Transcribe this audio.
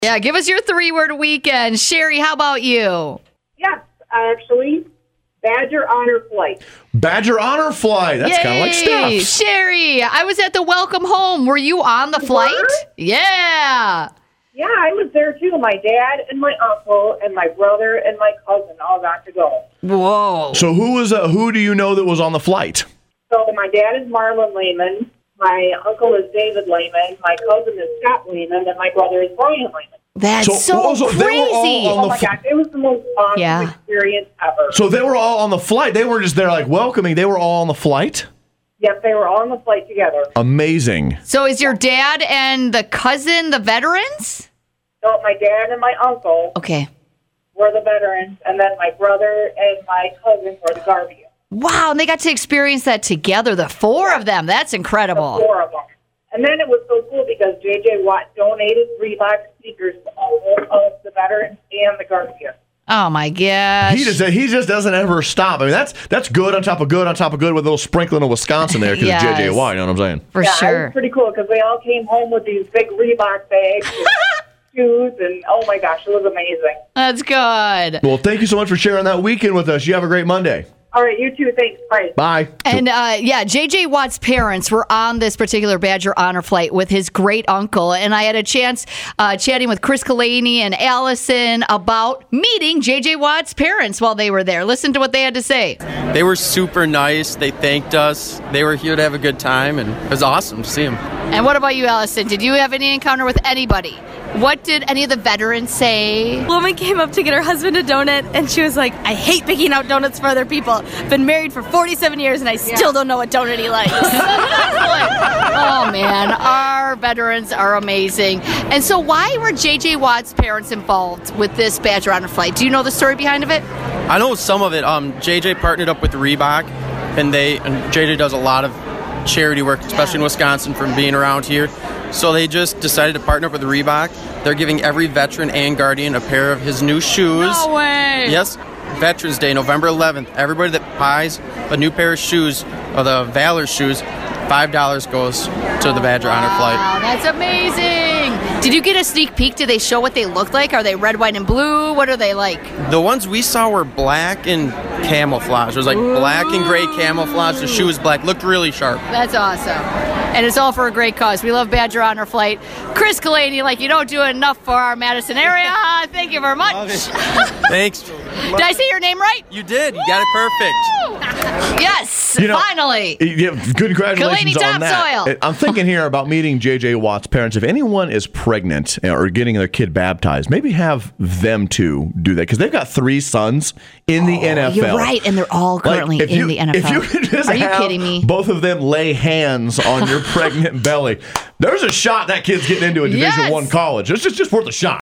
Yeah, give us your 3-word weekend. Sherry, how about you? Yes, actually, Badger Honor Flight. Badger Honor Flight. That's kind of like Steph's. Sherry, I was at the welcome home. Were you on the flight? Yeah. Yeah, I was there too. My dad and my uncle and my brother and my cousin all got to go. Whoa. So who do you know that was on the flight? So my dad is Marlon Lehman, my uncle is David Lehman, my cousin is Scott Lehman, and my brother is Brian Lehman. That's So crazy. they were all on Oh my gosh, it was the most awesome experience ever. So they were all on the flight. They weren't just there like welcoming. They were all on the flight? Yep, they were all on the flight together. Amazing. So is your dad and the cousin the veterans? So my dad and my uncle Okay. were the veterans, and then my brother and my cousin were the Guardians. Wow, and they got to experience that together, the 4 of them. That's incredible. The 4 of them. And then it was so cool because J.J. Watt donated Reebok sneakers to all of the veterans and the Guardians. Oh, my gosh. He just doesn't ever stop. I mean, that's good on top of good on top of good with a little sprinkling of Wisconsin there because Yes. it's J.J. Watt, you know what I'm saying? For Yeah, it sure. was pretty cool because they all came home with these big Reebok bags and shoes, and oh my gosh, it was amazing. That's good. Well, thank you so much for sharing that weekend with us. You have a great Monday. All right, you too. Thanks. Bye. Bye. And J.J. Watt's parents were on this particular Badger Honor Flight with his great uncle. And I had a chance chatting with Chris Kalani and Allison about meeting J.J. Watt's parents while they were there. Listen to what they had to say. They were super nice. They thanked us. They were here to have a good time, and it was awesome to see them. And what about you, Allison? Did you have any encounter with anybody? What did any of the veterans say? Woman came up to get her husband a donut, and she was like, I hate picking out donuts for other people. Been married for 47 years, and I still don't know what donut he likes. Oh, man. Our veterans are amazing. And so why were J.J. Watt's parents involved with this Badger Honor Flight? Do you know the story behind of it? I know some of it. JJ partnered up with Reebok, and JJ does a lot of charity work, especially in Wisconsin, from being around here. So they just decided to partner up with Reebok. They're giving every veteran and guardian a pair of his new shoes. No way. Yes. Veterans Day, November 11th. Everybody that buys a new pair of shoes, or the Valor shoes, $5 goes to the Badger Honor Flight. Wow, that's amazing. Did you get a sneak peek? Did they show what they look like? Are they red, white, and blue? What are they like? The ones we saw were black and camouflage. It was like black and gray camouflage. The shoe was black. Looked really sharp. That's awesome. And it's all for a great cause. We love Badger Honor Flight. Chris Kalani, like you don't do enough for our Madison area. Thank you very much. Thanks. Did I say your name right? You did. You got it perfect. Yes, You know, finally. Yeah, congratulations Kalani on that. topsoil. I'm thinking here about meeting J.J. Watt's parents. If anyone is pregnant or getting their kid baptized, maybe have them two do that because they've got 3 sons in the NFL. You're right, and they're all currently Like, in the NFL. If you could just Are you have kidding me? both of them lay hands on your pregnant belly, there's a shot that kid's getting into a Division Yes. I college. It's just worth a shot.